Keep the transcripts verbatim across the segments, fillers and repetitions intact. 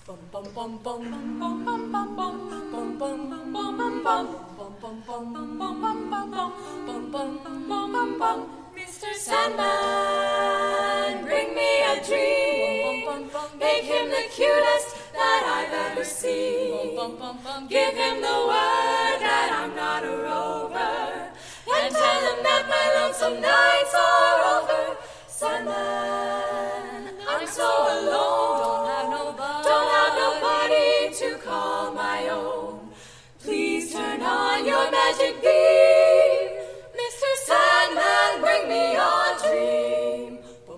Mister Sandman, bring me a dream. Make him the cutest that I've ever seen. Give him the word that I'm not a rover, and tell him that my lonesome nights are over. Sandman, I'm so alone. Don't have nobody, don't have nobody to call my own. Please turn on your magic beam. Mister Sandman, bring me a dream.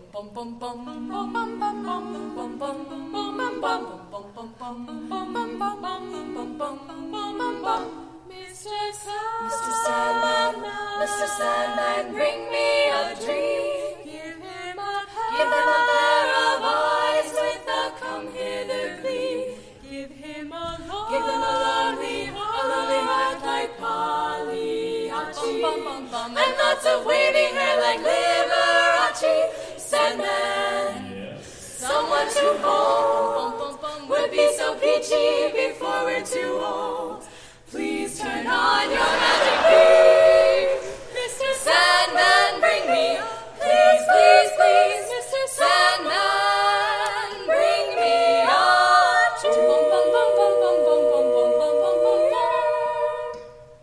Mister Sandman, Mister Sandman, bring me a dream. Give him a pair, give him a pair of eyes with a come hither gleam. Give him a lonely, give him a lonely heart, a lonely heart like Pagliacci, and lots of wavy hair like Liberace. Sandman, someone to hold would be so peachy before